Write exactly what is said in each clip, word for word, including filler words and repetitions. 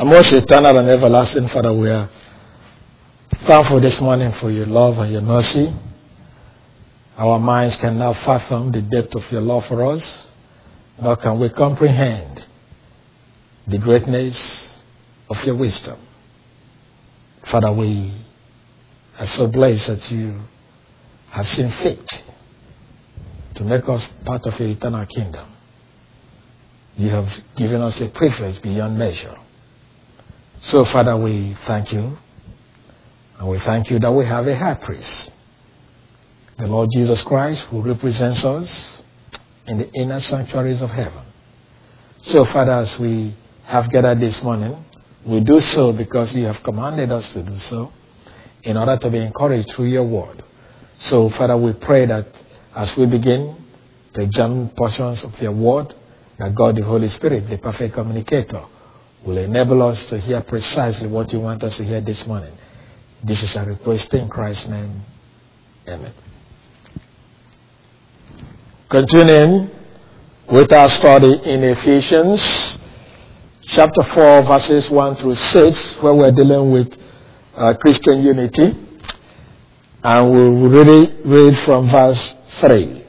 most eternal and everlasting Father, we are thankful this morning for your love and your mercy. Our minds can now fathom the depth of your love for us, nor can we comprehend the greatness of your wisdom. Father, we are so blessed that you have seen fit to make us part of your eternal kingdom. You have given us a privilege beyond measure. So, Father, we thank you, and we thank you that we have a high priest, the Lord Jesus Christ, who represents us in the inner sanctuaries of heaven. So, Father, as we have gathered this morning, we do so because you have commanded us to do so, in order to be encouraged through your word. So, Father, we pray that as we begin to examine portions of your word, that God, the Holy Spirit, the perfect communicator, will enable us to hear precisely what you want us to hear this morning. This is our request in Christ's name. Amen. Continuing with our study in Ephesians chapter four, verses one through six, where we're dealing with uh, Christian unity. And we'll really read from verse three.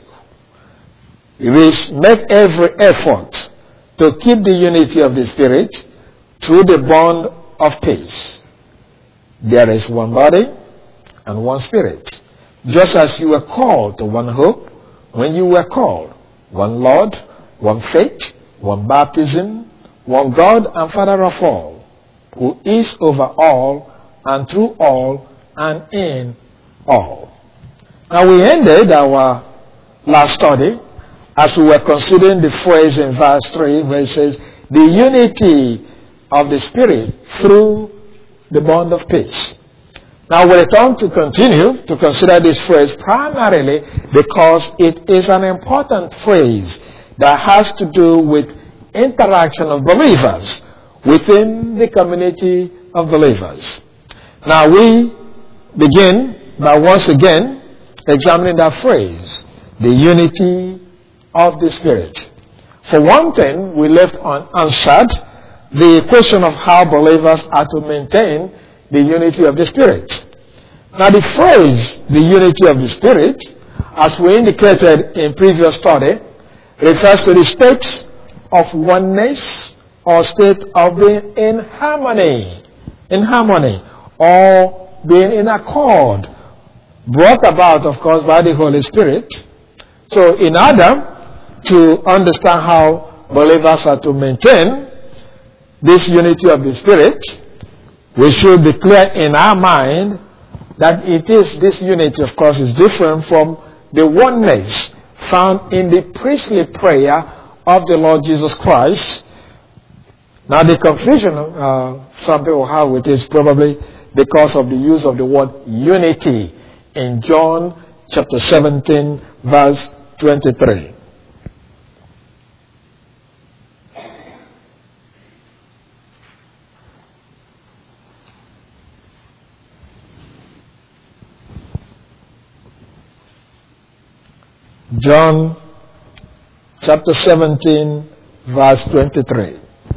It reads, "Make every effort to keep the unity of the Spirit through the bond of peace. There is one body and one Spirit, just as you were called to one hope when you were called, one Lord, one faith, one baptism, one God and Father of all, who is over all and through all and in all." Now, we ended our last study as we were considering the phrase in verse three where it says, "the unity of the Spirit through the bond of peace." Now we return to continue to consider this phrase primarily because it is an important phrase that has to do with interaction of believers within the community of believers. Now we begin by once again examining that phrase, the unity of the Spirit. For one thing, we left unanswered the question of how believers are to maintain the unity of the Spirit. Now the phrase, the unity of the Spirit, as we indicated in previous study, refers to the state of oneness or state of being in harmony, in harmony, or being in accord, brought about, of course, by the Holy Spirit. So in order to understand how believers are to maintain this unity of the Spirit, we should be clear in our mind that it is, this unity, of course, is different from the oneness found in the priestly prayer of the Lord Jesus Christ. Now, the confusion uh, some people have with it is probably because of the use of the word unity in John chapter seventeen, verse twenty-three. John chapter seventeen, verse twenty-three.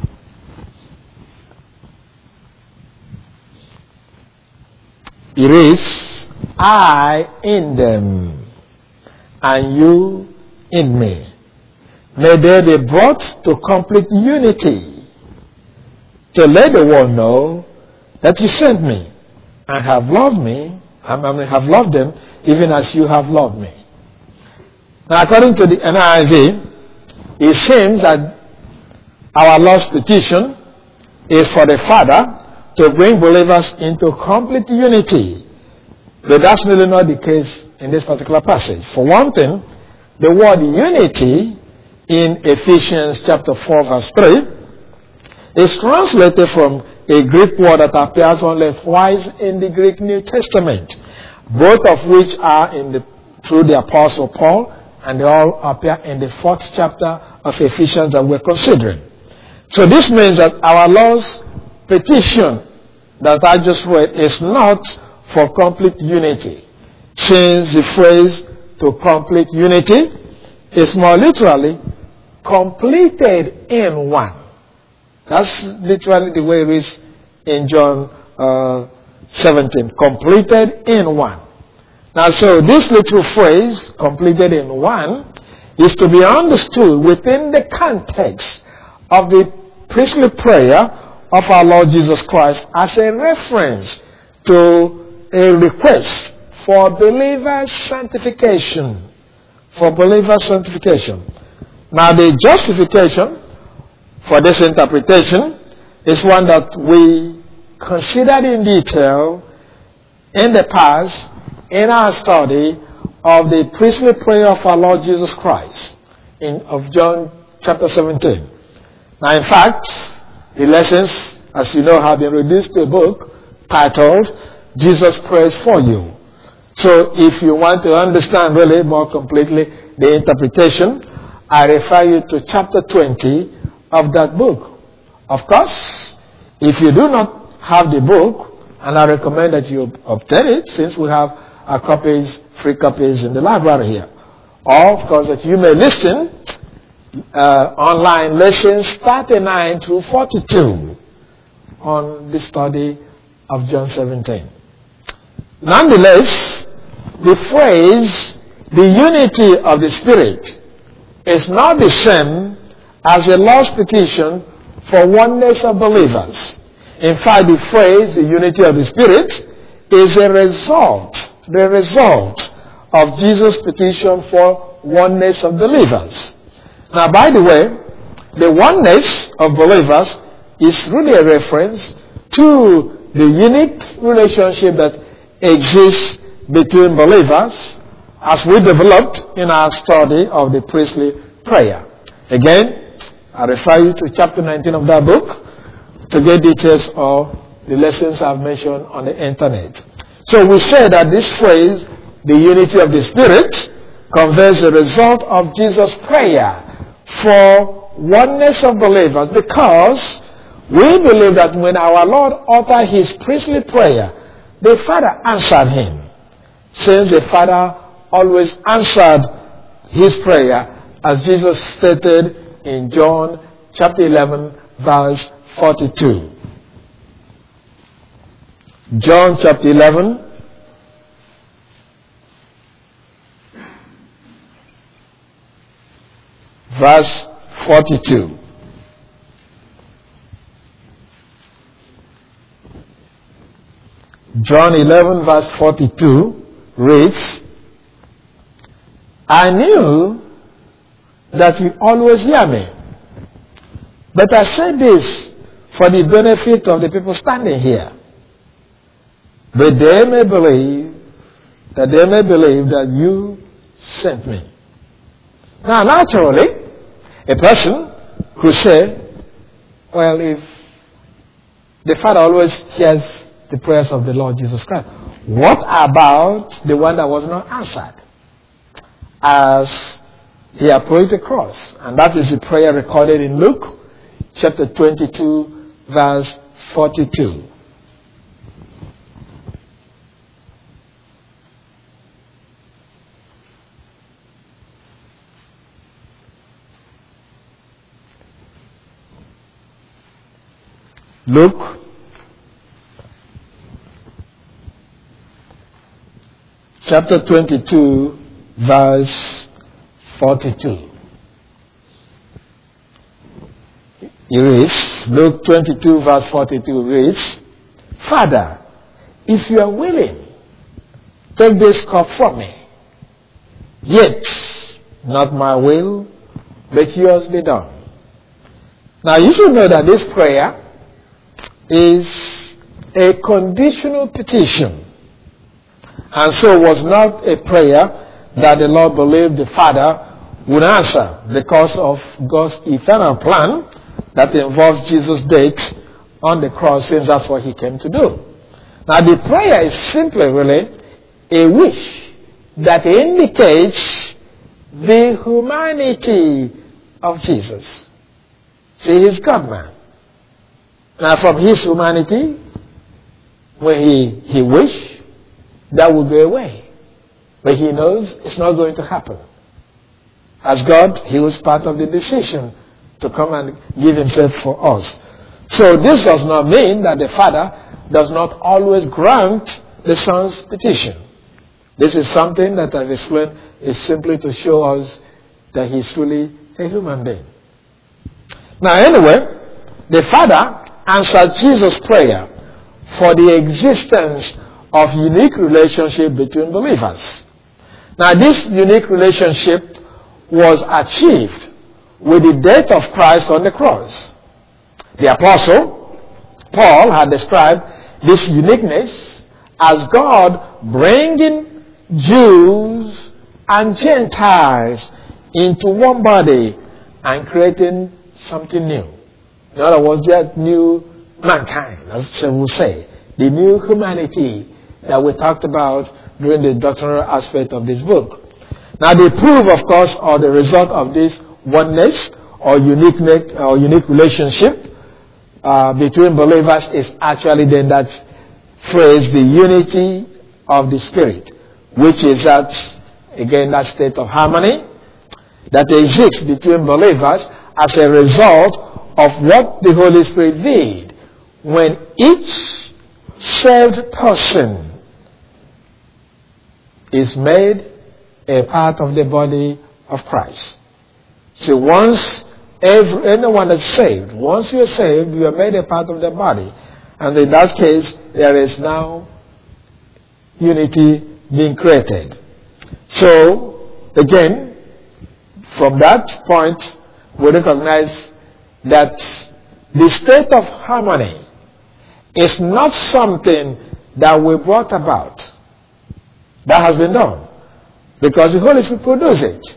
It is, "I in them, and you in me. May they be brought to complete unity, to let the world know that you sent me, and have loved me, I mean, have loved them, even as you have loved me." Now, according to the N I V, it seems that our Lord's petition is for the Father to bring believers into complete unity. But that's really not the case in this particular passage. For one thing, the word unity in Ephesians chapter four, verse three, is translated from a Greek word that appears only twice in the Greek New Testament, both of which are in the, through the Apostle Paul, and they all appear in the fourth chapter of Ephesians that we're considering. So this means that our Lord's petition that I just read is not for complete unity, since the phrase "to complete unity" is more literally completed in one. That's literally the way it is in John uh, seventeen. Completed in one. Now, so this little phrase, completed in one, is to be understood within the context of the priestly prayer of our Lord Jesus Christ as a reference to a request for believers' sanctification. For believers' sanctification. Now, the justification for this interpretation is one that we considered in detail in the past in our study of the priestly prayer of our Lord Jesus Christ in of John chapter seventeen. Now, in fact, the lessons, as you know, have been reduced to a book titled Jesus Prays for You. So if you want to understand really more completely the interpretation, I refer you to chapter twenty of that book. Of course, if you do not have the book, and I recommend that you obtain it since we have our copies, free copies in the library here. Or, of course, that you may listen uh, online lessons thirty-nine to forty-two on the study of John seventeen. Nonetheless, the phrase, the unity of the Spirit, is not the same as the Lord's petition for oneness of believers. In fact, the phrase, the unity of the Spirit, is a result, the result of Jesus' petition for oneness of believers. Now, by the way, the oneness of believers is really a reference to the unique relationship that exists between believers as we developed in our study of the priestly prayer. Again, I refer you to chapter nineteen of that book to get details of the lessons I've mentioned on the internet. So we say that this phrase, the unity of the Spirit, conveys the result of Jesus' prayer for oneness of believers, because we believe that when our Lord uttered his priestly prayer, the Father answered him, since the Father always answered his prayer, as Jesus stated in John chapter eleven, verse forty-two. John chapter eleven, verse forty-two. John eleven, verse forty-two reads, I knew that you always hear me, but I say this for the benefit of the people standing here, but they may believe that they may believe that you sent me. Now, naturally, a person could say, well, if the Father always hears the prayers of the Lord Jesus Christ, what about the one that was not answered as he approached the cross? And that is the prayer recorded in Luke chapter twenty-two, verse forty-two. Luke chapter twenty-two, verse forty-two. It reads, Luke twenty-two, verse forty-two reads, Father, if you are willing, take this cup from me. Yet, not my will, but yours be done. Now, you should know that this prayer is a conditional petition, and so was not a prayer that the Lord believed the Father would answer because of God's eternal plan that involves Jesus' death on the cross, since that's what he came to do. Now, the prayer is simply really a wish that indicates the humanity of Jesus. See, he's God-man. Now, from his humanity, when he, he wished, that would go away. But he knows it's not going to happen. As God, he was part of the decision to come and give himself for us. So this does not mean that the Father does not always grant the Son's petition. This is something that I've explained is simply to show us that he's truly a human being. Now anyway, the Father answered Jesus' prayer for the existence of unique relationship between believers. Now this unique relationship was achieved with the death of Christ on the cross. The Apostle Paul had described this uniqueness as God bringing Jews and Gentiles into one body and creating something new. In other words, that new mankind, as some will say, the new humanity that we talked about during the doctrinal aspect of this book. Now the proof, of course, or the result of this oneness or uniqueness or unique relationship uh, between believers is actually then that phrase, the unity of the Spirit, which is that, again, that state of harmony that exists between believers as a result of what the Holy Spirit did when each saved person is made a part of the body of Christ. So once every, anyone that's saved, once you're saved, you are made a part of the body. And in that case, there is now unity being created. So, again, from that point, we recognize that the state of harmony is not something that we brought about. That has been done. Because the Holy Spirit produced it.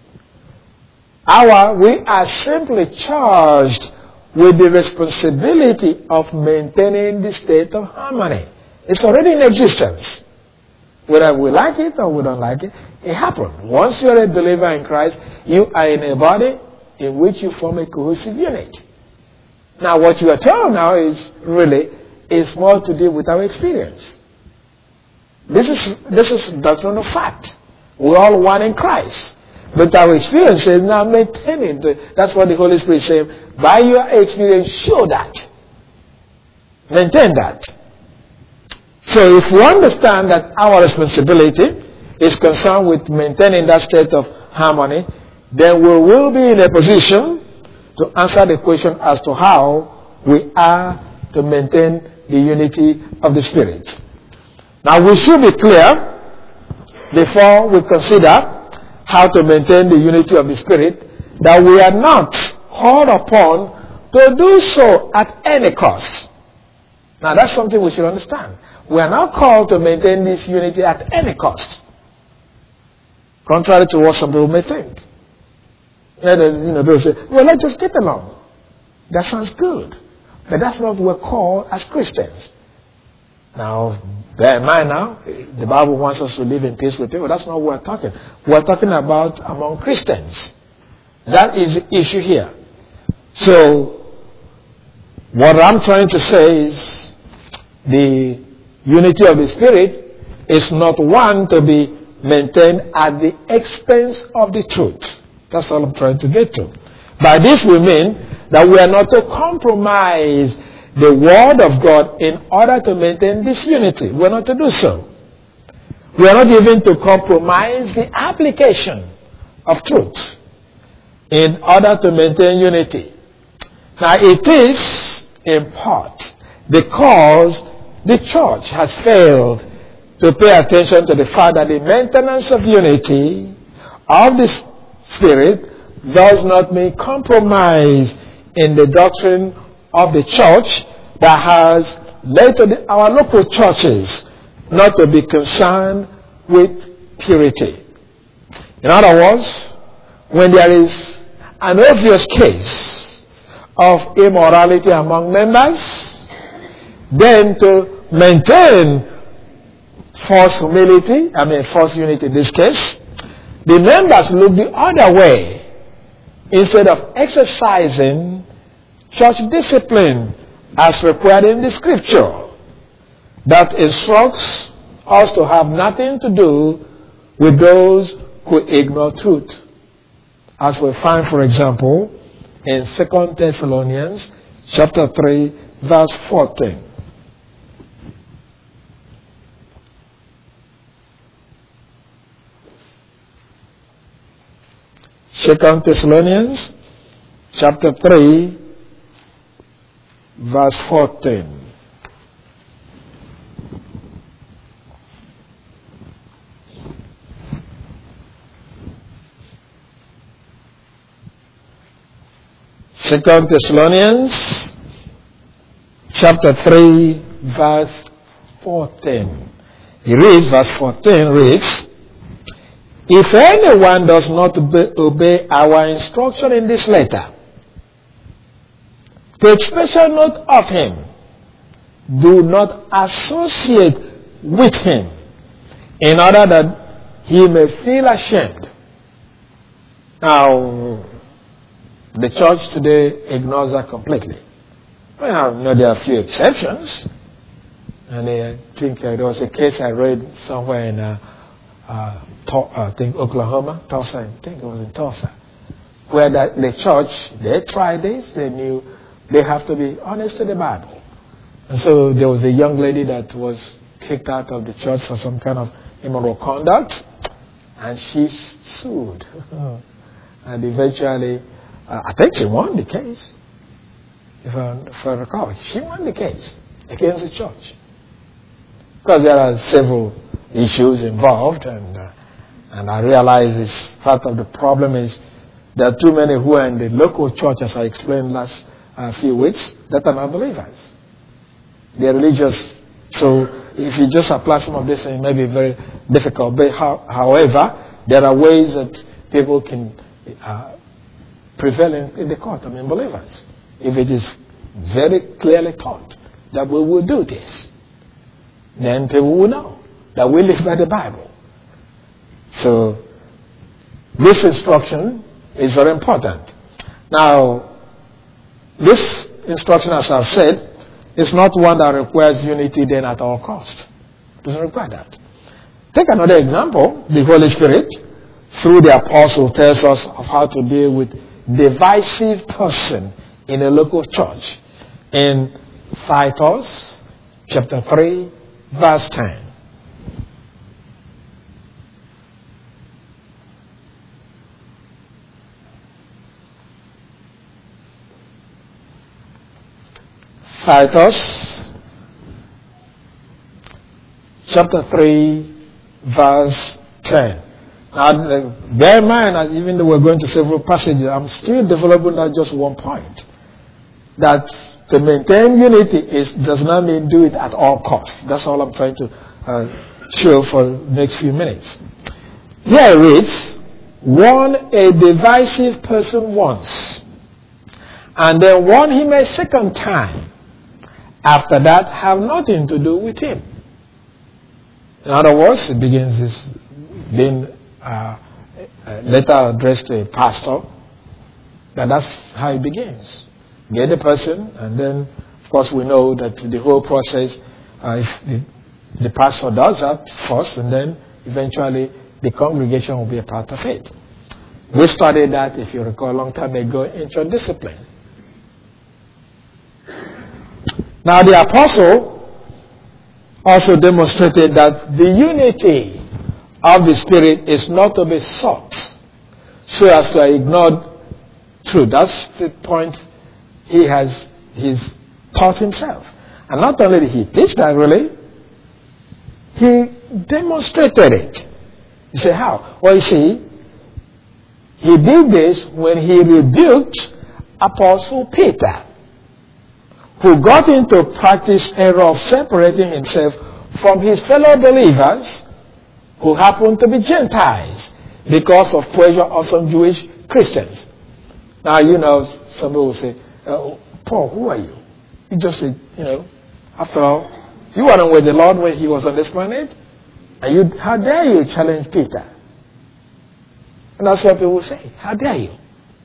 Our, we are simply charged with the responsibility of maintaining the state of harmony. It's already in existence. Whether we like it or we don't like it, it happened. Once you're a believer in Christ, you are in a body in which you form a cohesive unit. Now what you are told now is really, is more to do with our experience. This is, this is doctrinal fact. We're all one in Christ. But our experience is now maintaining. That's what the Holy Spirit is saying. By your experience, show that. Maintain that. So if we understand that our responsibility is concerned with maintaining that state of harmony, then we will be in a position to answer the question as to how we are to maintain the unity of the Spirit. Now we should be clear before we consider how to maintain the unity of the Spirit, that we are not called upon to do so at any cost. Now that's something we should understand. We are not called to maintain this unity at any cost. Contrary to what some people may think. You know, people say, well, let's just get along. That sounds good. But that's not what we're called as Christians. Now, bear in mind now, the Bible wants us to live in peace with people. That's not what we're talking. We're talking about among Christians. That is the issue here. So, what I'm trying to say is the unity of the Spirit is not one to be maintained at the expense of the truth. That's all I'm trying to get to. By this we mean that we are not to compromise the Word of God in order to maintain this unity. We are not to do so. We are not even to compromise the application of truth in order to maintain unity. Now it is in part because the church has failed to pay attention to the fact that the maintenance of unity of the Spirit does not mean compromise in the doctrine of the church that has led to the, our local churches not to be concerned with purity. In other words, when there is an obvious case of immorality among members, then to maintain false humility, I mean false unity in this case, the members look the other way instead of exercising church discipline as required in the Scripture that instructs us to have nothing to do with those who ignore truth. As we find, for example, in Second Thessalonians chapter three, verse fourteen. Second Thessalonians, chapter three, verse fourteen. Second Thessalonians, chapter three, verse fourteen. He reads, verse fourteen reads, "If anyone does not obey, obey our instruction in this letter, take special note of him. Do not associate with him, in order that he may feel ashamed." Now, the church today ignores that completely. Well, I know there are a few exceptions. And I think uh, there was a case I read somewhere in, uh, uh, to- I think, Oklahoma, Tulsa, I think it was in Tulsa, where the, the church, they tried this, they knew they have to be honest to the Bible. And so there was a young lady that was kicked out of the church for some kind of immoral conduct, and she sued. And eventually, Uh, I think she won the case, if I, if I recall. She won the case against the church. Because there are several issues involved, and uh, and I realize this part of the problem is there are too many who are in the local church, as I explained last uh, few weeks, that are not believers. They are religious. So if you just apply some of this, things, it may be very difficult. But how, however, there are ways that people can Uh, prevalent in the court, I mean believers. If it is very clearly taught that we will do this, then people will know that we live by the Bible. So this instruction is very important. Now, this instruction, as I've said, is not one that requires unity then at all costs. It doesn't require that. Take another example. The Holy Spirit, through the apostle, tells us of how to deal with divisive person in a local church in Titus chapter three, verse ten. Titus chapter three, verse ten. Now, bear in mind that even though we're going to several passages, I'm still developing that just one point. That to maintain unity is does not mean do it at all costs. That's all I'm trying to uh, show for the next few minutes. Here it reads, "Warn a divisive person once, and then warn him a second time. After that, have nothing to do with him." In other words, it begins this being Uh, a letter addressed to a pastor, and that's how it begins. Get the person, and then, of course, we know that the whole process, uh, if the, the pastor does that first, and then eventually the congregation will be a part of it. We studied that, if you recall, a long time ago in church discipline. Now, the apostle also demonstrated that the unity of the Spirit is not to be sought so as to ignore truth. That's the point he has he's taught himself. And not only did he teach that really, he demonstrated it. You say, how? Well, you see, he did this when he rebuked Apostle Peter, who got into practice error of separating himself from his fellow believers who happened to be Gentiles because of pressure of some Jewish Christians. Now, you know, some people will say, uh, Paul, who are you? You just said, you know, after all, you weren't with the Lord when he was on this planet. And you, how dare you challenge Peter? And that's what people say. How dare you?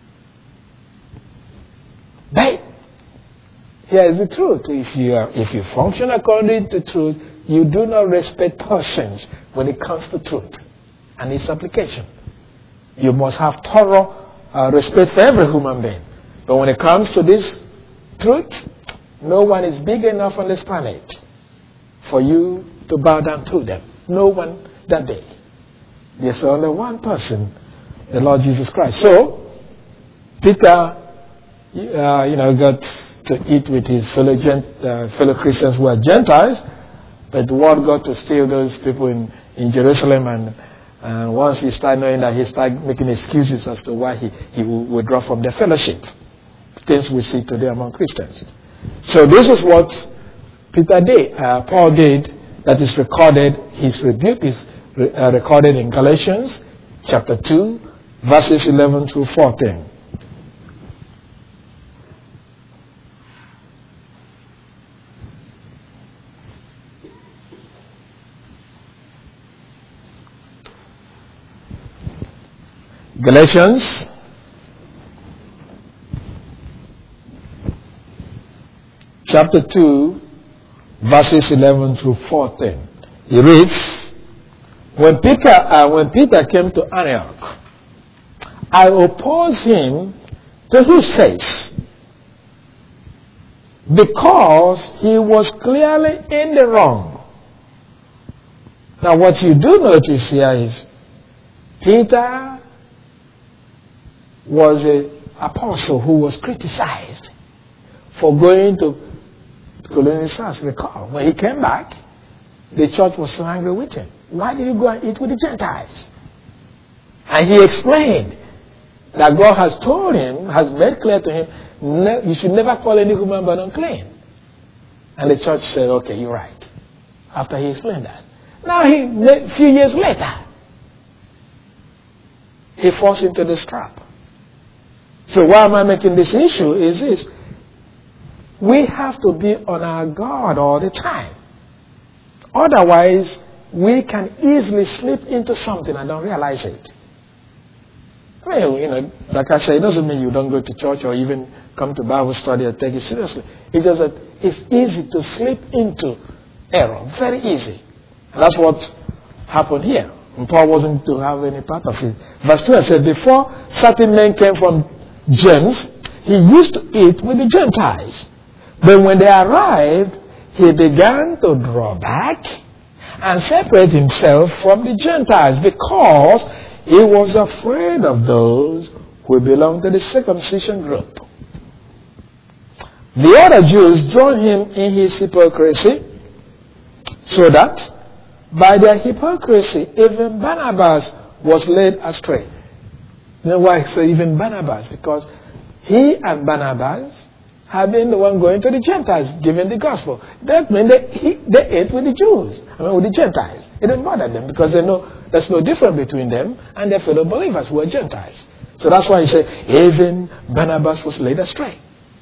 But here is the truth. If you are, if you function according to truth, you do not respect persons when it comes to truth and its application. You must have thorough uh, respect for every human being. But when it comes to this truth, no one is big enough on this planet for you to bow down to them. No one that day. There's only one person, the Lord Jesus Christ. So, Peter, uh, you know, got to eat with his fellow, gent, uh, fellow Christians who are Gentiles, but the word got to steal those people in, in Jerusalem, and, and once he started knowing that, he started making excuses as to why he, he would withdraw from their fellowship. Things we see today among Christians. So this is what Peter did, uh, Paul did, that is recorded. His rebuke is re- uh, recorded in Galatians chapter two, verses eleven through fourteen. Galatians chapter two, verses eleven through fourteen. He reads, When Peter, uh, when Peter came to Antioch, I opposed him to his face, because he was clearly in the wrong. Now what you do notice here is, Peter was an apostle who was criticized for going to Colonial South. Recall, when he came back, the church was so angry with him. Why did you go and eat with the Gentiles? And he explained that God has told him, has made clear to him, ne- you should never call any human being unclean. And the church said, okay, you're right. After he explained that. Now, he, a few years later, he falls into this trap. So why am I making this issue is this. We have to be on our guard all the time. Otherwise, we can easily slip into something and don't realize it. Well, you know, like I say, it doesn't mean you don't go to church or even come to Bible study or take it seriously. It's just that it's easy to slip into error. Very easy. And that's what happened here. And Paul wasn't to have any part of it. Verse twelve said, before certain men came from James, he used to eat with the Gentiles. But when they arrived, he began to draw back and separate himself from the Gentiles, because he was afraid of those who belonged to the circumcision group. The other Jews joined him in his hypocrisy, so that by their hypocrisy, even Barnabas was led astray. You know why I say even Barnabas? Because he and Barnabas have been the one going to the Gentiles, giving the gospel. That means they, he, they ate with the Jews, I mean with the Gentiles. It didn't bother them, because they know there's no difference between them and their fellow believers who are Gentiles. So that's why he said, even Barnabas was led astray.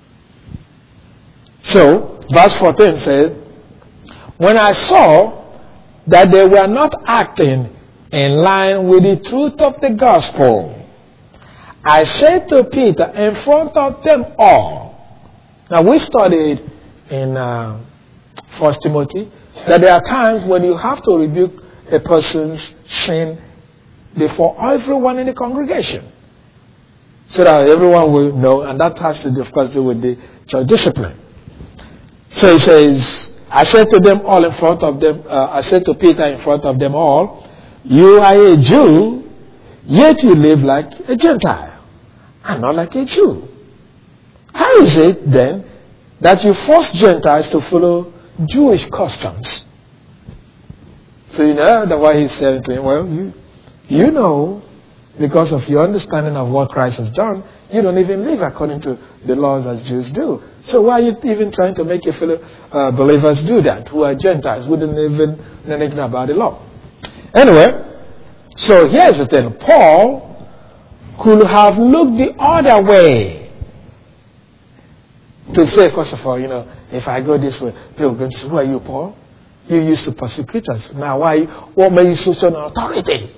So, verse fourteen says, when I saw that they were not acting in line with the truth of the gospel, I said to Peter in front of them all. Now we studied in uh, First Timothy that there are times when you have to rebuke a person's sin before everyone in the congregation, so that everyone will know, and that has to do, of course, do with the church discipline. So he says, I said to them all in front of them, uh, I said to Peter in front of them all, you are a Jew, yet you live like a Gentile, and not like a Jew. How is it then that you force Gentiles to follow Jewish customs? So you know that's why he's saying to him, well, you, you know, because of your understanding of what Christ has done, you don't even live according to the laws as Jews do. So why are you even trying to make your fellow uh, believers do that, who are Gentiles, who didn't even know anything about the law? Anyway, so here's the thing. Paul could have looked the other way. To say, first of all, you know, if I go this way, people are going to say, who are you, Paul? You used to persecute us. Now, why? What made you such an authority?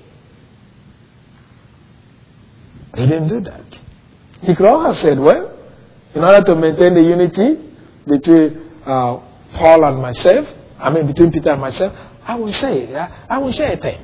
He didn't do that. He could all have said, well, in order to maintain the unity between uh, Paul and myself, I mean, between Peter and myself, I will say, I, I will say a thing.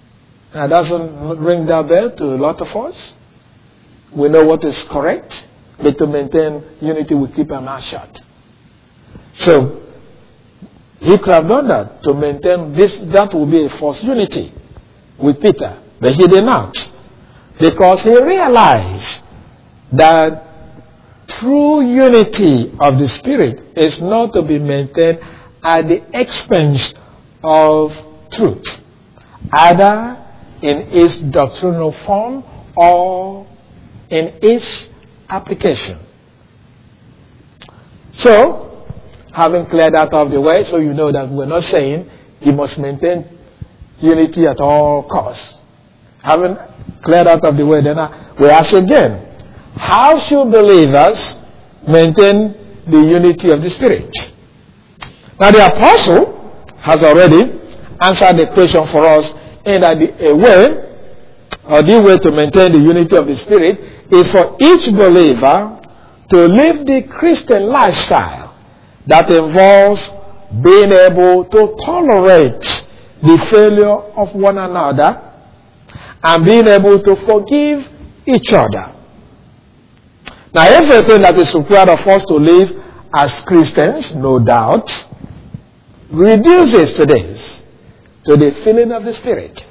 Now, doesn't ring that bell to a lot of us. We know what is correct. But to maintain unity, we keep our mouth shut. So, he could have done that to maintain this. That would be a false unity with Peter. But he did not. Because he realized that true unity of the Spirit is not to be maintained at the expense of truth, either in its doctrinal form or in its application. So, having cleared that out of the way, so you know that we're not saying you must maintain unity at all costs. Having cleared out of the way, then we ask again, how should believers maintain the unity of the Spirit? Now the apostle has already answered the question for us in that the a way, or the way to maintain the unity of the Spirit is for each believer to live the Christian lifestyle that involves being able to tolerate the failure of one another and being able to forgive each other. Now, everything that is required of us to live as Christians, no doubt, reduces to this, to the filling of the Spirit,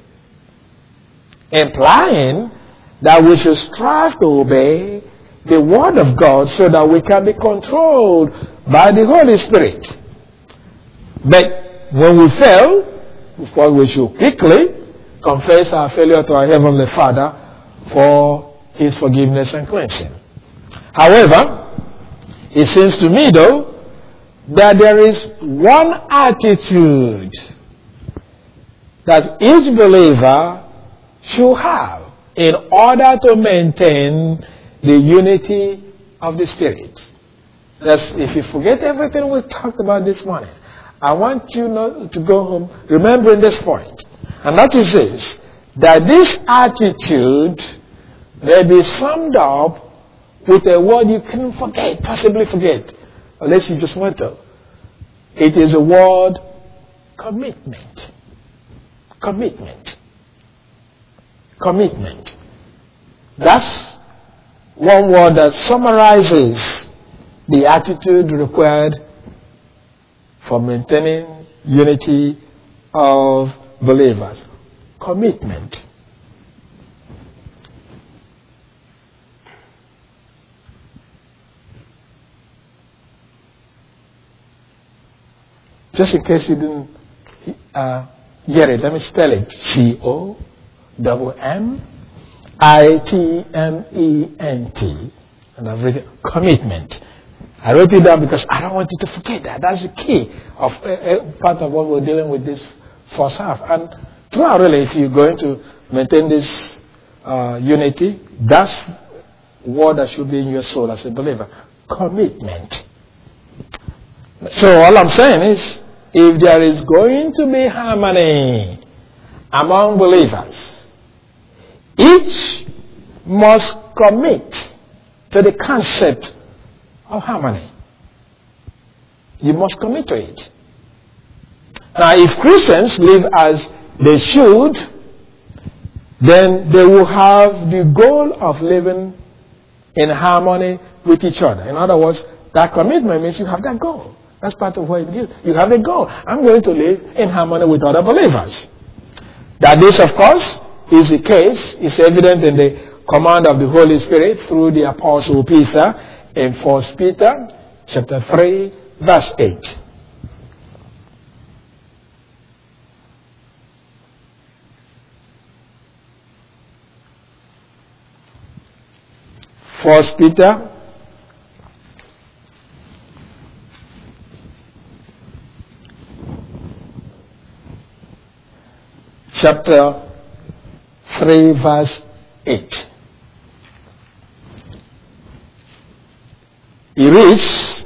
implying that we should strive to obey the Word of God so that we can be controlled by the Holy Spirit. But when we fail, of course, we should quickly confess our failure to our Heavenly Father for His forgiveness and cleansing. However, it seems to me, though, that there is one attitude that each believer should have in order to maintain the unity of the Spirit. That's, if you forget everything we talked about this morning, I want you not to go home remembering this point. And that is this, that this attitude may be summed up with a word you couldn't forget, possibly forget, unless you just want to. It is a word commitment. Commitment. Commitment. That's one word that summarizes the attitude required for maintaining unity of believers. Commitment. Just in case you didn't uh, get it, let me spell it. C O M M I T M E N T. And I've written commitment. I wrote it down because I don't want you to forget that. That's the key of uh, uh, part of what we're dealing with this first half. And throughout, really, if you're going to maintain this uh, unity, that's what that should be in your soul as a believer. Commitment. So all I'm saying is, if there is going to be harmony among believers, each must commit to the concept of harmony. You must commit to it. Now, if Christians live as they should, then they will have the goal of living in harmony with each other. In other words, that commitment means you have that goal. That's part of what it is. You have a goal. I'm going to live in harmony with other believers. That this, of course, is the case. It's evident in the command of the Holy Spirit through the Apostle Peter in First Peter chapter three, verse eight. First Peter chapter three, verse eight. He reads,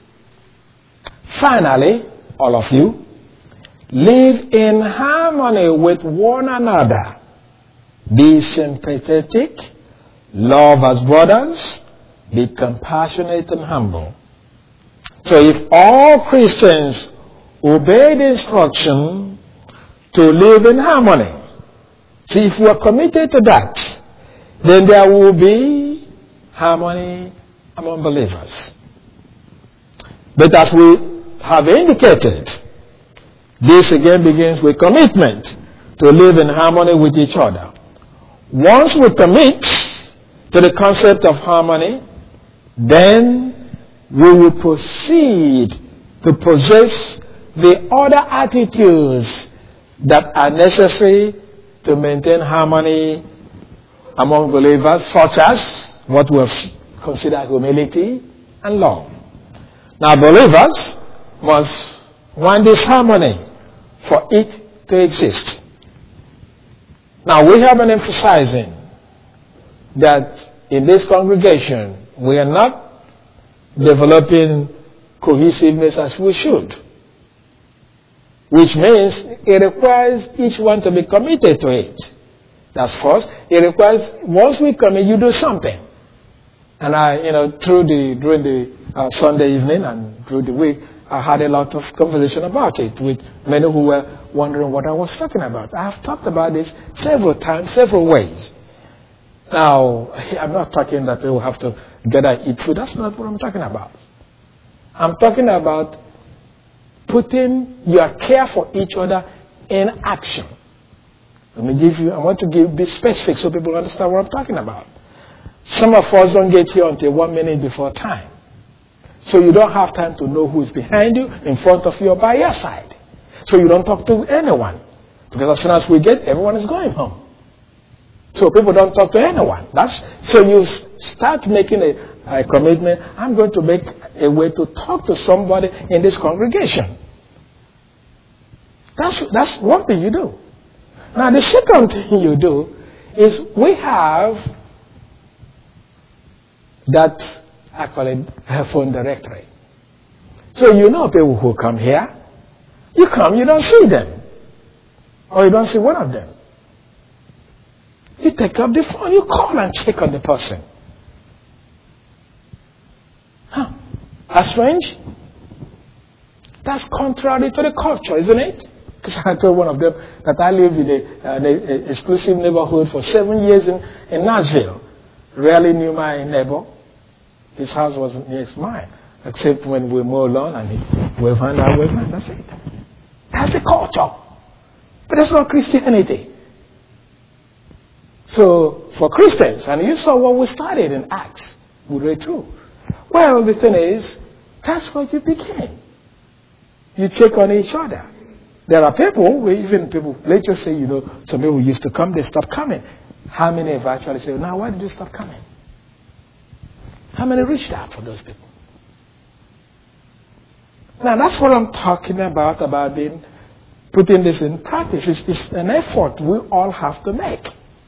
finally, all of you, live in harmony with one another. Be sympathetic, love as brothers, be compassionate and humble. So if all Christians obey the instruction to live in harmony, see, if you are committed to that, then there will be harmony among believers. But as we have indicated, this again begins with commitment to live in harmony with each other. Once we commit to the concept of harmony, then we will proceed to possess the other attitudes that are necessary to maintain harmony among believers, such as what we have considered humility and love. Now, believers must want this harmony for it to exist. Now, we have been emphasizing that in this congregation, we are not developing cohesiveness as we should, which means it requires each one to be committed to it. That's first. It requires, once we commit, you do something. And I, you know, through the, during the uh, Sunday evening and through the week, I had a lot of conversation about it with many who were wondering what I was talking about. I have talked about this several times, several ways. Now, I'm not talking that people have to get and eat food. That's not what I'm talking about. I'm talking about putting your care for each other in action. Let me give you, I want to give be specific so people understand what I'm talking about. Some of us don't get here until one minute before time. So you don't have time to know who is behind you, in front of you, or by your side. So you don't talk to anyone. Because as soon as we get, everyone is going home. So people don't talk to anyone. That's, so you start making a, a commitment. I'm going to make a way to talk to somebody in this congregation. That's, that's one thing you do. Now the second thing you do is we have that, I call it a phone directory. So you know people who come here. You come, you don't see them. Or you don't see one of them. You take up the phone, you call and check on the person. Huh? That's strange? That's contrary to the culture, isn't it? Because I told one of them that I lived in an exclusive neighborhood for seven years in, in Nashville. Rarely knew my neighbor. His house wasn't near mine, except when we mow lawn and he wave hand, I wave hand. That's it. That's the culture. But that's not Christianity. So, for Christians, and you saw what we started in Acts, we read through. Well, the thing is, that's what you became. You check on each other. There are people, even people, let's just say, you know, some people used to come, they stopped coming. How many have actually said, now why did you stop coming? How many reached out for those people? Now, that's what I'm talking about, about being, putting this in practice. It's, it's an effort we all have to make.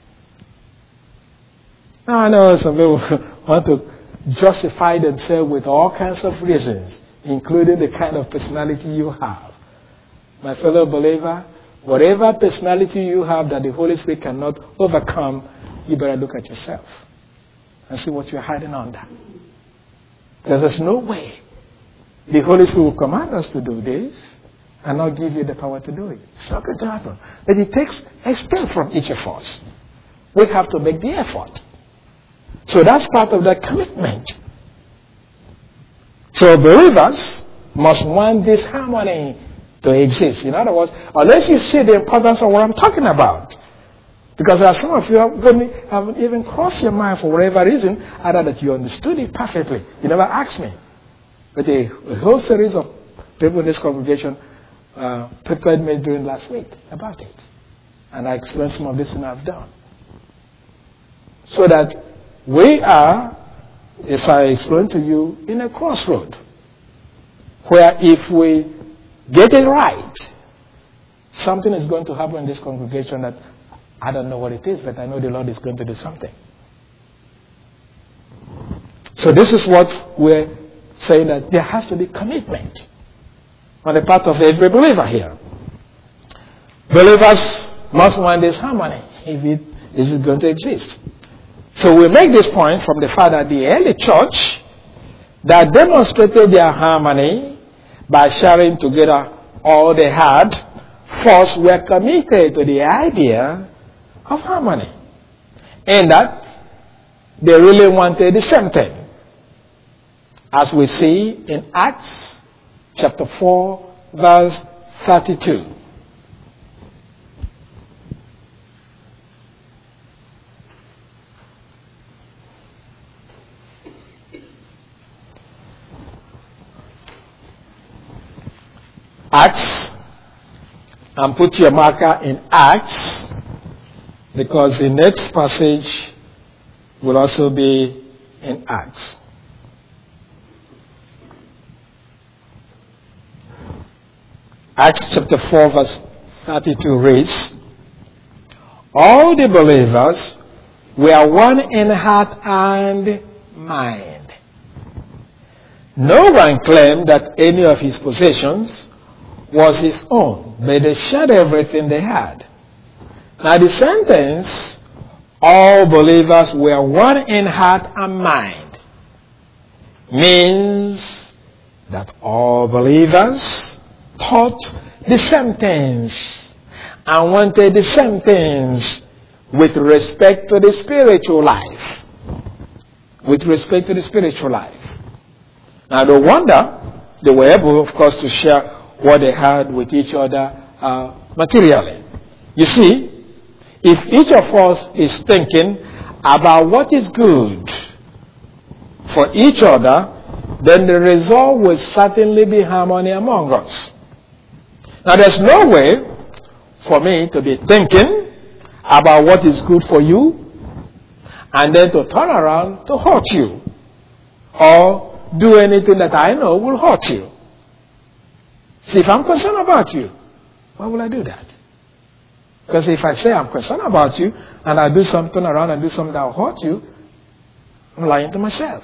Now, I know some people want to justify themselves with all kinds of reasons, including the kind of personality you have. My fellow believer, whatever personality you have that the Holy Spirit cannot overcome, you better look at yourself and see what you're hiding under. Because there's no way the Holy Spirit will command us to do this and not give you the power to do it. It's not going to happen. But it takes experience from each of us. We have to make the effort. So that's part of the commitment. So believers must want this harmony to exist. In other words, unless you see the importance of what I'm talking about. Because there are some of you who haven't even crossed your mind for whatever reason, either that you understood it perfectly. You never asked me. But a, a whole series of people in this congregation uh, prepared me during last week about it. And I explained some of this and I've done. So that we are, as I explained to you, in a crossroad. Where if we get it right, something is going to happen in this congregation that I don't know what it is, but I know the Lord is going to do something. So this is what we're saying, that there has to be commitment on the part of every believer here. Believers must want this harmony if it is it going to exist. So we make this point from the fact that the early church that demonstrated their harmony by sharing together all they had, first were committed to the idea of harmony. And that they really wanted the same thing. as we see in Acts chapter four, verse thirty-two. Acts, and put your marker in Acts, because the next passage will also be in Acts. Acts chapter four, verse thirty-two reads, all the believers were one in heart and mind. No one claimed that any of his possessions was his own, but they shared everything they had. Now the sentence, all believers were one in heart and mind, means that all believers thought the same things and wanted the same things with respect to the spiritual life. With respect to the spiritual life. Now no wonder they were able, of course, to share what they had with each other uh, materially. You see, if each of us is thinking about what is good for each other, then the result will certainly be harmony among us. Now there's no way for me to be thinking about what is good for you and then to turn around to hurt you or do anything that I know will hurt you. See, if I'm concerned about you, why will I do that? Because if I say I'm concerned about you and I do something around and do something that will hurt you, I'm lying to myself.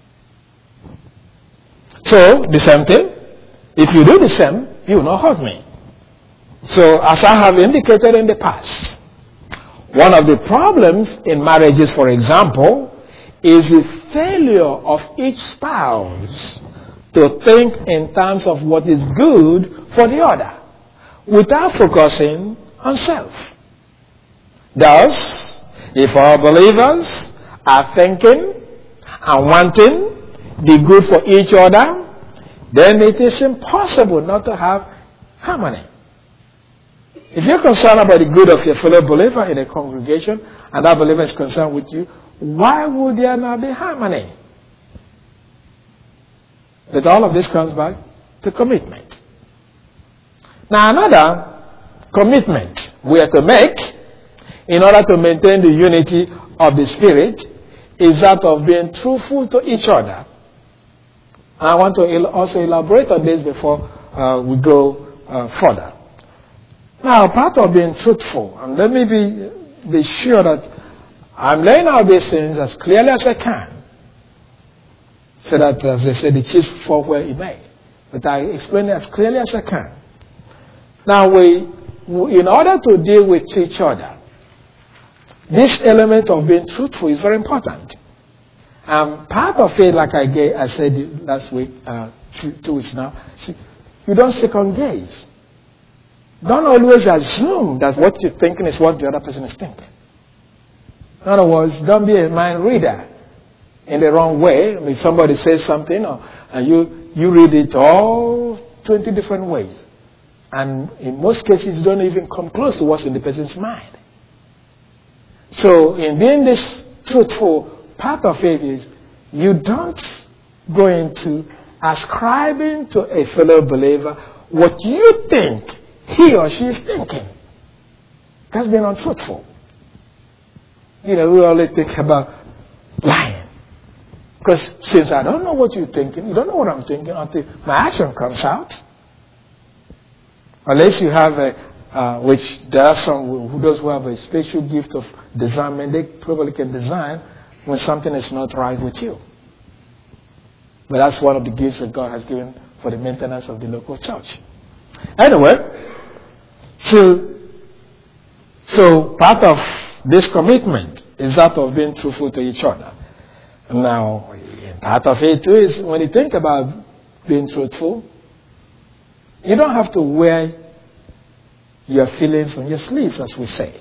So, the same thing. If you do the same, you will not hurt me. So, as I have indicated in the past, one of the problems in marriages, for example, is the failure of each spouse to think in terms of what is good for the other, without focusing on self. Thus, if all believers are thinking and wanting the good for each other, then it is impossible not to have harmony. If you're concerned about the good of your fellow believer in a congregation, and that believer is concerned with you, why would there not be harmony? But all of this comes back to commitment. Now another commitment we are to make in order to maintain the unity of the Spirit is that of being truthful to each other. I want to also elaborate on this before uh, we go uh, further. Now, part of being truthful, and let me be, be sure that I'm laying out these things as clearly as I can, so that, as they say, the chief fall where he may. But I explain it as clearly as I can. Now, we, in order to deal with each other, this element of being truthful is very important. Um, part of it, like I, gave, I said last week, uh, two, two weeks now, see, you don't second gaze. Don't always assume that what you're thinking is what the other person is thinking. In other words, don't be a mind reader in the wrong way. I mean, somebody says something, or, and you, you read it all twenty different ways. And in most cases, you don't even come close to what's in the person's mind. So, in being this truthful, part of it is you don't go into ascribing to a fellow believer what you think he or she is thinking. That's being untruthful. You know, we only think about lying. Because since I don't know what you're thinking, you don't know what I'm thinking until my action comes out. Unless you have a, uh, which there are some who those who have a special gift of discernment, they probably can design when something is not right with you. But that's one of the gifts that God has given for the maintenance of the local church. Anyway, so, so part of this commitment is that of being truthful to each other. Now, part of it too is when you think about being truthful, you don't have to wear your feelings on your sleeves, as we say.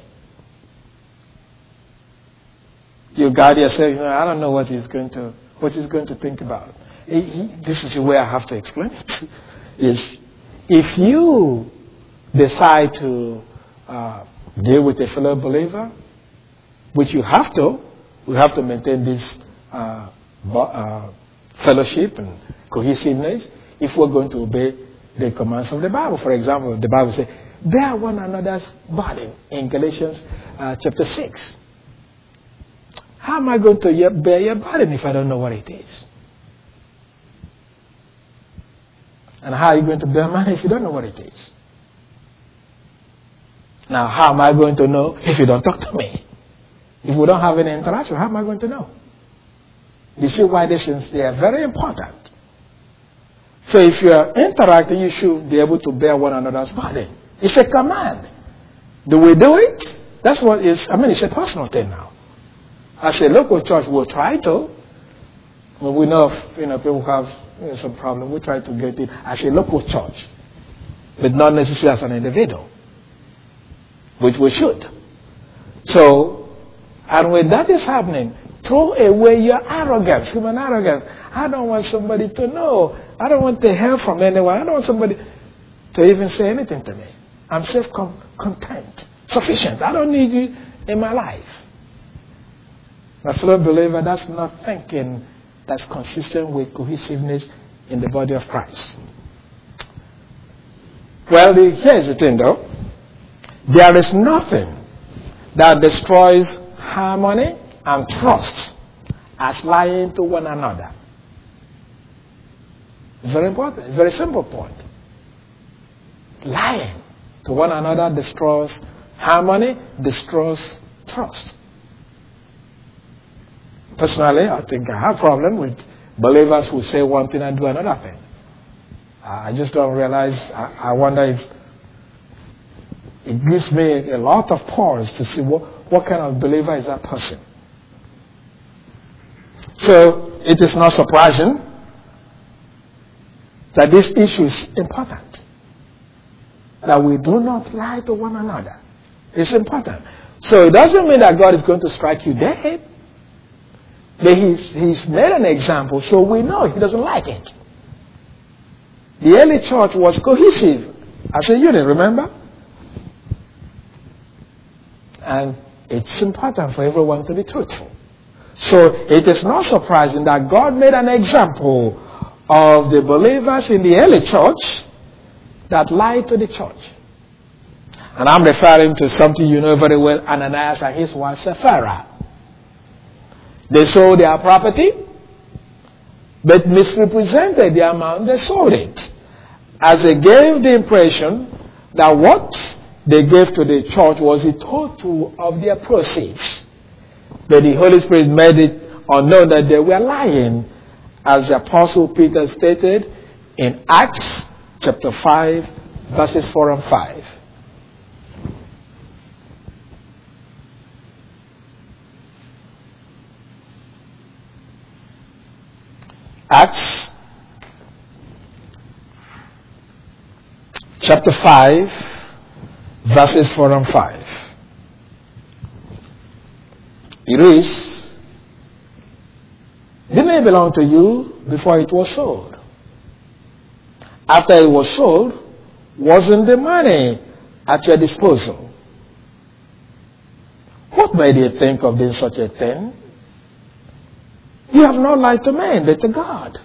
You guard yourself, you know, I don't know what he's going to what he's going to think about. he, he, this is the way I have to explain it, is if you decide to uh, deal with a fellow believer, which you have to, we have to maintain this uh, uh, fellowship and cohesiveness if we're going to obey the commands of the Bible. For example, the Bible says, bear one another's burden in Galatians uh, chapter six. How am I going to bear your burden if I don't know what it is? And how are you going to bear mine if you don't know what it is? Now, how am I going to know if you don't talk to me? If we don't have any interaction, how am I going to know? You see why these things, they are very important. So if you are interacting, you should be able to bear one another's burden. It's a command. Do we do it? That's what is, I mean, it's a personal thing now. As a local church, we'll try to. When we know, if, you know, people have you know, some problem, we try to get it as a local church. But not necessarily as an individual. Which we should. So, and when that is happening, throw away your arrogance, human arrogance. I don't want somebody to know. I don't want to hear from anyone. I don't want somebody to even say anything to me. I'm self-content, sufficient. I don't need you in my life. My fellow believer, that's not thinking that's consistent with cohesiveness in the body of Christ. Well, the, here's the thing though. There is nothing that destroys harmony and trust as lying to one another. It's very important. It's a very simple point. Lying to one another destroys harmony, destroys trust. Personally, I think I have a problem with believers who say one thing and do another thing. I just don't realize, I, I wonder if it gives me a lot of pause to see what, what kind of believer is that person. So, it is not surprising that this issue is important. That we do not lie to one another. It's important. So, it doesn't mean that God is going to strike you dead. But he's, he's made an example, so we know he doesn't like it. The early church was cohesive as a unit, remember? And it's important for everyone to be truthful. So it is not surprising that God made an example of the believers in the early church that lied to the church. And I'm referring to something you know very well, Ananias and his wife Sapphira. They sold their property, but misrepresented the amount they sold it, as they gave the impression that what they gave to the church was the total of their proceeds. But the Holy Spirit made it unknown that they were lying, as the Apostle Peter stated in Acts chapter five, verses four and five. Acts chapter five, verses four and five. It is, the money belonged to you before it was sold. After it was sold, wasn't the money at your disposal? What made you think of doing such a thing? You have not lied to men, but to God.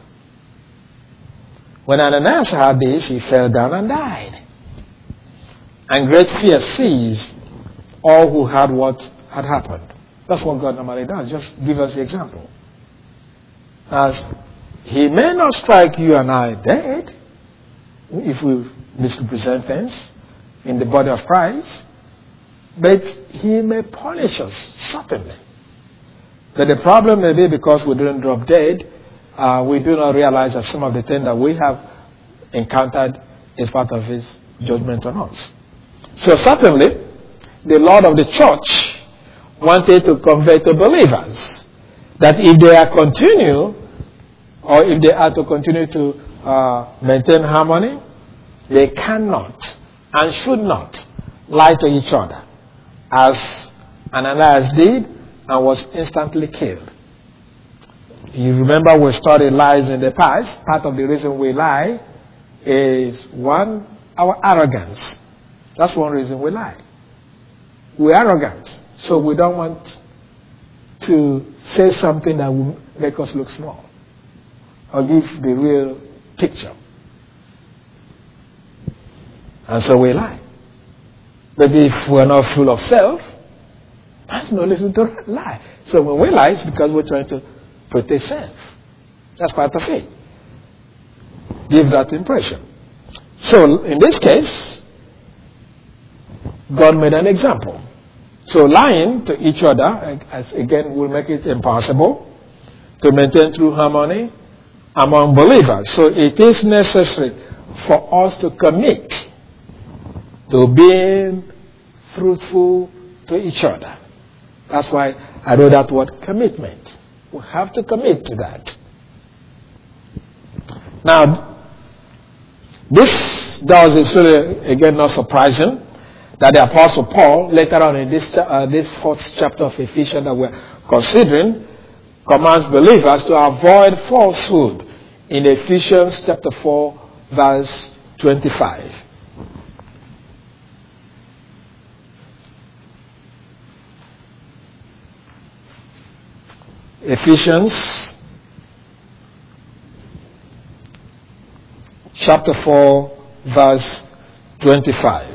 When Ananias heard this, he fell down and died. And great fear seized all who heard what had happened. That's what God normally does. Just give us the example. As he may not strike you and I dead if we misrepresent things in the body of Christ, but he may punish us, certainly. But the problem may be because we didn't drop dead, uh, we do not realize that some of the things that we have encountered is part of his judgment on us. So certainly, the Lord of the church wanted to convey to believers that if they are continue, or if they are to continue to uh, maintain harmony, they cannot and should not lie to each other, as Ananias did and was instantly killed. You remember we studied lies in the past. Part of the reason we lie is, one, our arrogance. That's one reason we lie. We're arrogant, so we don't want to say something that will make us look small or give the real picture. And so we lie. But if we're not full of self, that's no reason to lie. So when we lie, it's because we're trying to protect self. That's part of it. Give that impression. So in this case, God made an example. So lying to each other, as again, will make it impossible to maintain true harmony among believers. So it is necessary for us to commit to being truthful to each other. That's why I wrote that word commitment. We have to commit to that. Now, this does is really, again, not surprising that the Apostle Paul, later on in this, uh, this fourth chapter of Ephesians that we're considering, commands believers to avoid falsehood in Ephesians chapter four, verse twenty-five. Ephesians chapter four, verse twenty-five.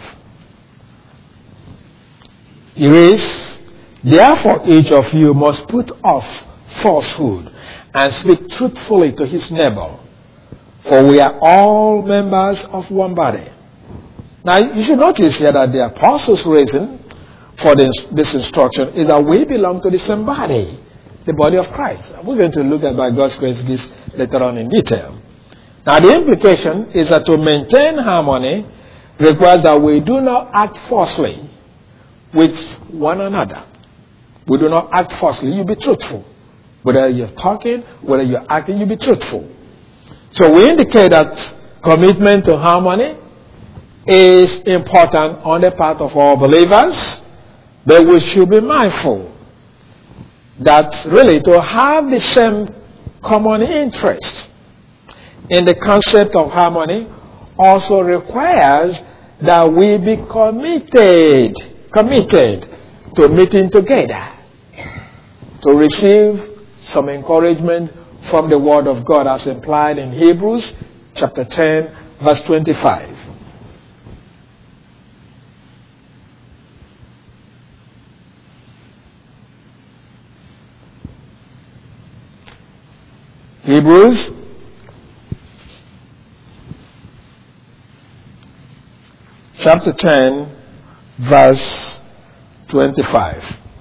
It reads, therefore each of you must put off falsehood and speak truthfully to his neighbor, for we are all members of one body. Now you should notice here that the apostles' reason for this, this instruction is that we belong to the same body, the body of Christ. We're going to look at, by God's grace, this later on in detail. Now the implication is that to maintain harmony requires that we do not act falsely with one another. We do not act falsely. You be truthful. Whether you're talking, whether you're acting, you be truthful. So we indicate that commitment to harmony is important on the part of all believers, but we should be mindful that really to have the same common interest in the concept of harmony also requires that we be committed, committed to meeting together, to receive some encouragement from the Word of God as implied in Hebrews chapter ten, verse twenty-five. Hebrews chapter ten, verse twenty-five.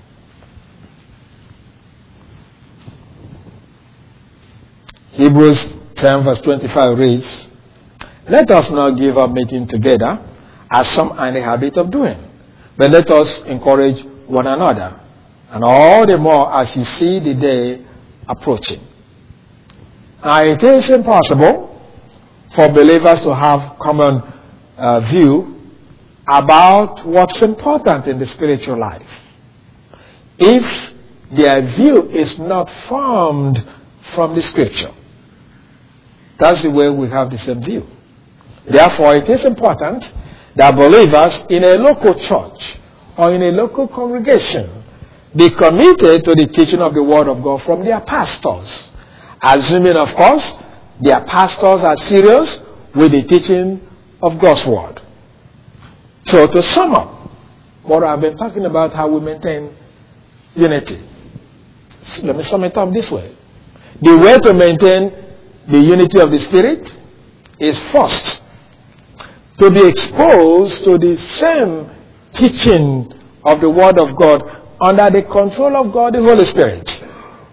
Hebrews ten, verse twenty-five reads, let us not give up meeting together, as some are in the habit of doing, but let us encourage one another, and all the more as you see the day approaching. Now, it is impossible for believers to have common uh, view about what's important in the spiritual life if their view is not formed from the Scripture. That's the way we have the same view. Therefore, it is important that believers in a local church or in a local congregation be committed to the teaching of the Word of God from their pastors, assuming, of course, their pastors are serious with the teaching of God's Word. So to sum up what I've been talking about, how we maintain unity. Let me sum it up this way. The way to maintain the unity of the Spirit is first to be exposed to the same teaching of the Word of God under the control of God, the Holy Spirit.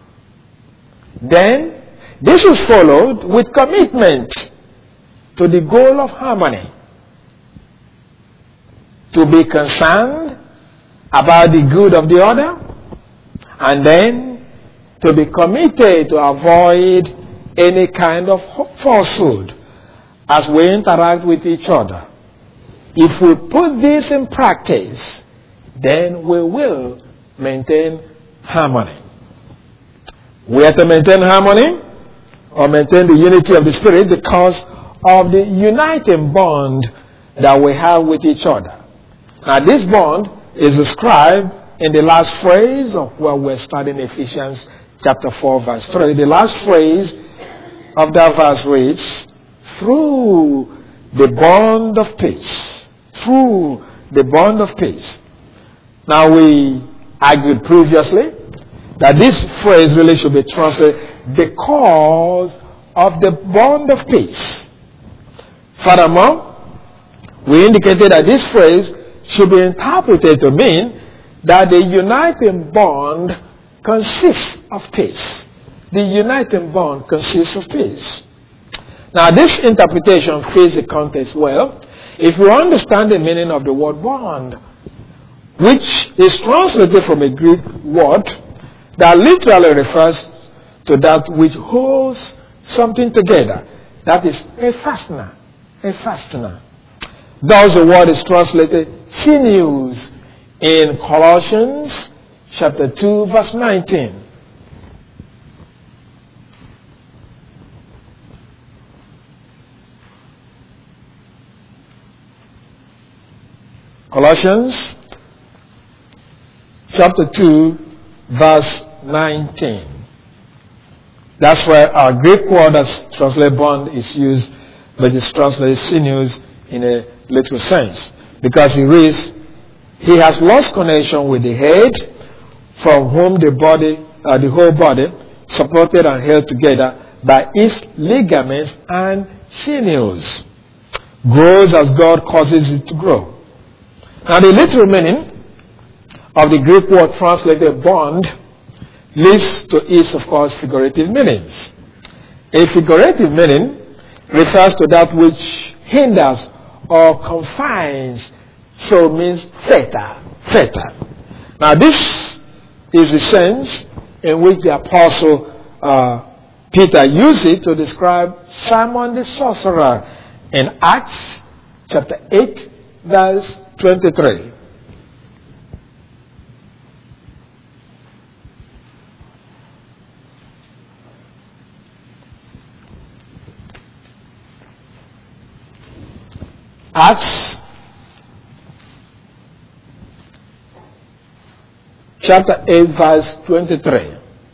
Then, this is followed with commitment to the goal of harmony. To be concerned about the good of the other, and then to be committed to avoid any kind of falsehood as we interact with each other. If we put this in practice, then we will maintain harmony. We are to maintain harmony or maintain the unity of the Spirit because of the uniting bond that we have with each other. Now this bond is described in the last phrase of where we're studying Ephesians chapter four verse three. The last phrase of that verse reads, through the bond of peace. Through the bond of peace. Now we argued previously that this phrase really should be translated because of the bond of peace. Furthermore, we indicated that this phrase should be interpreted to mean that the uniting bond consists of peace. The uniting bond consists of peace. Now this interpretation fits the context well if you understand the meaning of the word bond, which is translated from a Greek word that literally refers to that which holds something together. That is a fastener. A fastener. Thus the word is translated sinews in Colossians chapter two verse nineteen. Colossians chapter two verse nineteen. That's where our Greek word that's translated bond is used, but it's translated sinews in a literal sense. Because it reads, he has lost connection with the head, from whom the body, uh, the whole body, supported and held together by its ligaments and sinews, grows as God causes it to grow. Now the literal meaning of the Greek word translated bond leads to its, of course, figurative meanings. A figurative meaning refers to that which hinders or confines, so means fetter, fetter. Now this is the sense in which the apostle uh, Peter used it to describe Simon the sorcerer in Acts chapter eight verse twenty-three. Acts chapter eight verse twenty-three.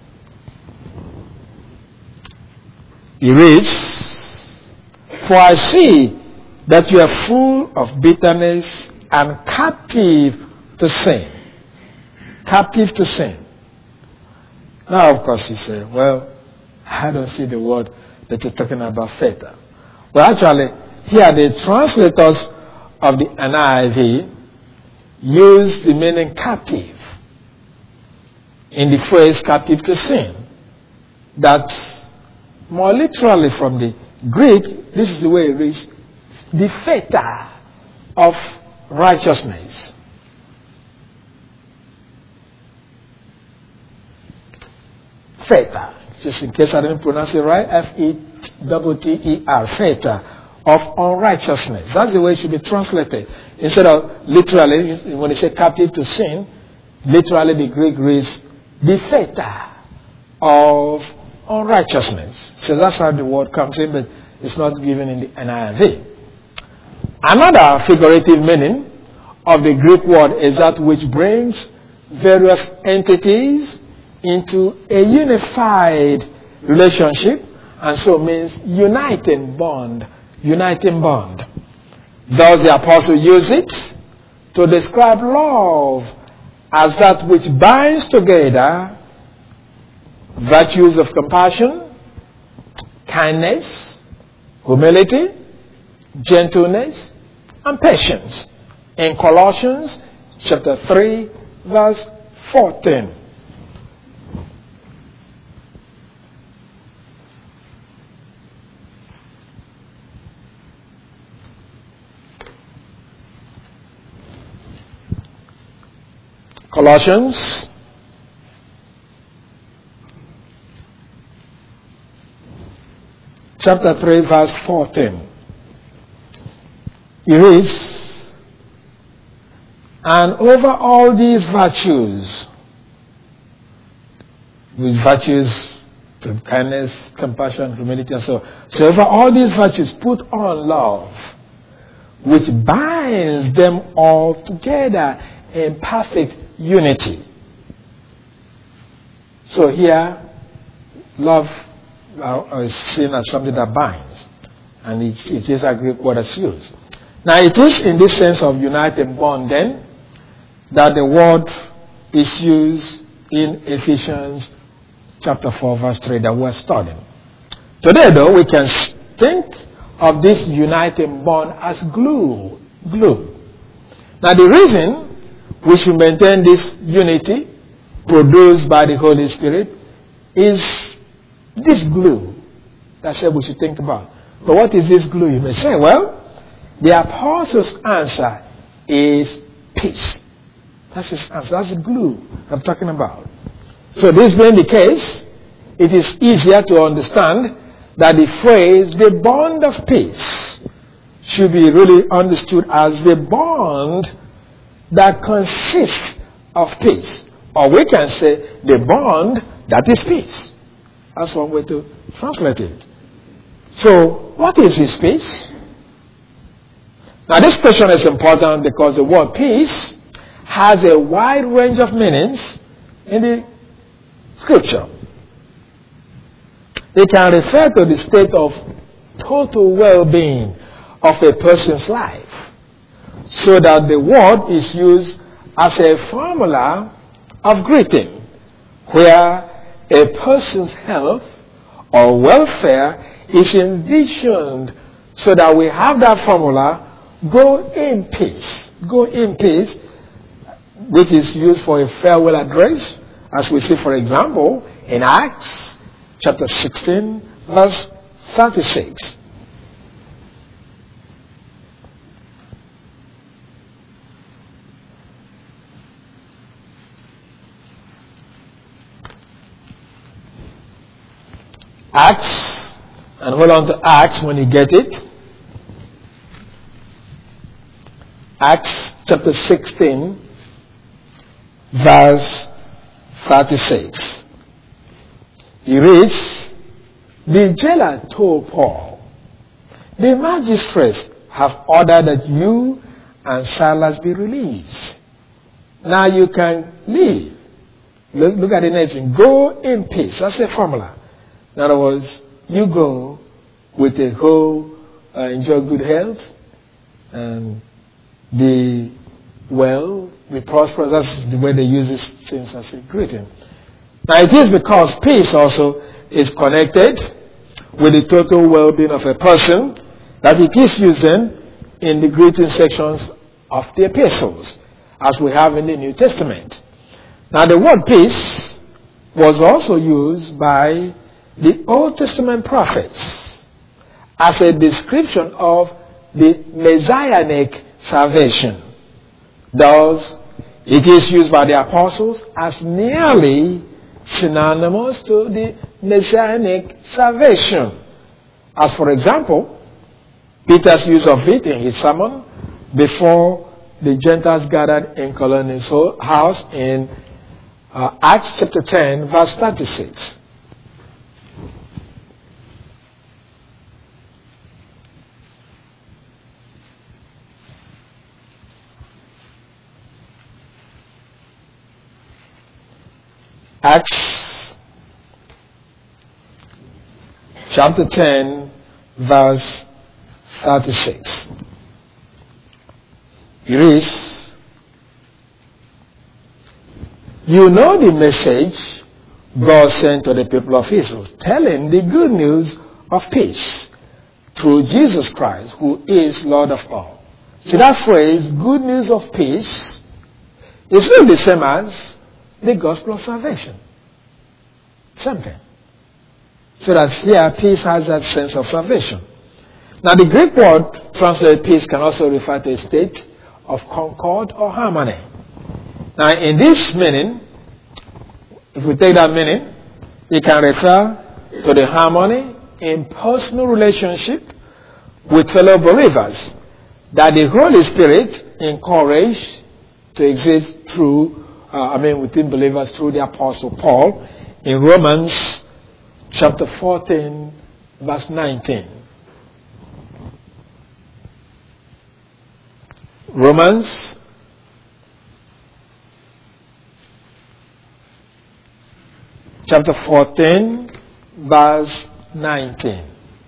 He reads, for I see that you are full of bitterness and captive to sin. Captive to sin. Now, of course, you say, well, I don't see the word that you're talking about fetter. Well, actually, here the translators of the N I V use the meaning captive in the phrase captive to sin. That more literally from the Greek, this is the way it reads, the fetter of righteousness. Fetter. Just in case I didn't pronounce it right, F E T T E R, fetter of unrighteousness. That's the way it should be translated. Instead of literally, when they say captive to sin, literally the Greek reads the fetter of unrighteousness. So that's how the word comes in, but it's not given in the N I V. Another figurative meaning of the Greek word is that which brings various entities into a unified relationship, and so means uniting bond. Uniting bond. Thus the apostle used it to describe love as that which binds together virtues of compassion, kindness, humility, gentleness, and patience. In Colossians chapter three, verse fourteen. Colossians chapter three, verse fourteen. He reads, and over all these virtues, with virtues to kindness, compassion, humility, and so on. So over all these virtues, put on love, which binds them all together in perfect unity. So here, love uh, is seen as something that binds, and it, it is a Greek word that's used. Now, it is in this sense of united bond then that the word is used in Ephesians chapter four, verse three that we're studying. Today, though, we can think of this uniting bond as glue. Glue. Now, the reason we should maintain this unity produced by the Holy Spirit is this glue. That's what we should think about. But what is this glue? You may say, well, the apostle's answer is peace. That's his answer. That's the glue I'm talking about. So this being the case, it is easier to understand that the phrase, the bond of peace, should be really understood as the bond that consists of peace. Or we can say the bond that is peace. That's one way to translate it. So, what is this peace? Now, this question is important because the word peace has a wide range of meanings in the Scripture. It can refer to the state of total well-being of a person's life, so that the word is used as a formula of greeting, where a person's health or welfare is envisioned, so that we have that formula, go in peace. Go in peace, which is used for a farewell address, as we see, for example, in Acts chapter sixteen, verse thirty-six. Acts, and hold on to Acts when you get it. Acts chapter sixteen, verse thirty-six. He reads, the jailer told Paul, the magistrates have ordered that you and Silas be released. Now you can leave. Look, look at the next thing. Go in peace. That's the formula. In other words, you go with a whole, uh, enjoy good health, and be well, be prosperous. That's the way they use these things as a greeting. Now, it is because peace also is connected with the total well-being of a person that it is used in, in the greeting sections of the epistles, as we have in the New Testament. Now, the word peace was also used by the Old Testament prophets as a description of the messianic salvation. Thus, it is used by the apostles as nearly synonymous to the messianic salvation. As for example, Peter's use of it in his sermon before the Gentiles gathered in Colonial's house in uh, Acts chapter ten, verse thirty-six. Acts chapter ten, verse thirty-six. It reads, you know the message God sent to the people of Israel, telling the good news of peace through Jesus Christ, who is Lord of all. So that phrase, good news of peace, is not the same as the gospel of salvation. Same thing. So that here, peace has that sense of salvation. Now, the Greek word translated peace can also refer to a state of concord or harmony. Now, in this meaning, if we take that meaning, it can refer to the harmony in personal relationship with fellow believers that the Holy Spirit encouraged to exist through Uh, I mean, within believers through the Apostle Paul in Romans chapter fourteen, verse nineteen. Romans chapter fourteen, verse nineteen.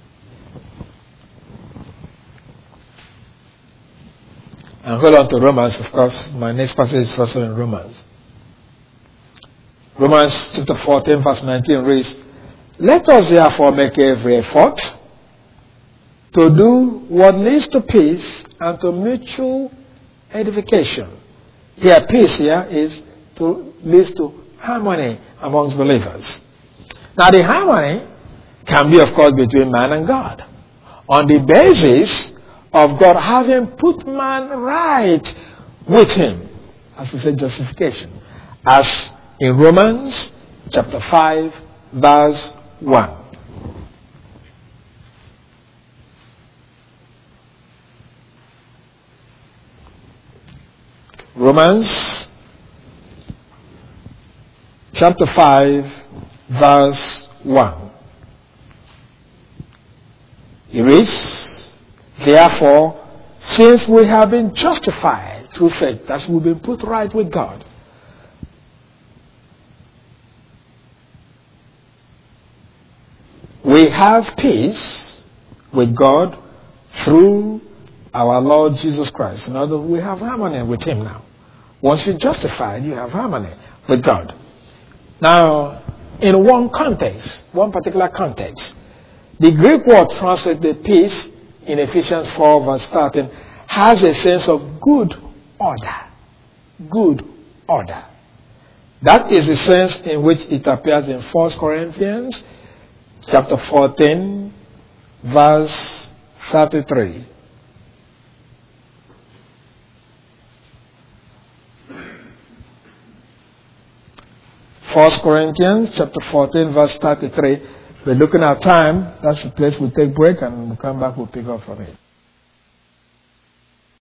And hold on to Romans, of course. My next passage is also in Romans. Romans chapter fourteen, verse nineteen reads, "Let us therefore make every effort to do what leads to peace and to mutual edification." Here, peace here is to leads to harmony amongst believers. Now, the harmony can be, of course, between man and God, on the basis of God having put man right with him, as we say, justification, as in Romans chapter five, verse one. Romans chapter five, verse one. It reads, "Therefore, since we have been justified through faith," that's we've been put right with God, "we have peace with God through our Lord Jesus Christ." In other words, we have harmony with Him now. Once you're justified, you have harmony with God. Now, in one context, one particular context, the Greek word translated peace in Ephesians four, verse thirteen, has a sense of good order. Good order. That is the sense in which it appears in First Corinthians chapter fourteen, verse thirty-three. First Corinthians chapter fourteen, verse thirty-three. We're looking at time. That's the place we'll take break and we'll come back, we'll pick up from it.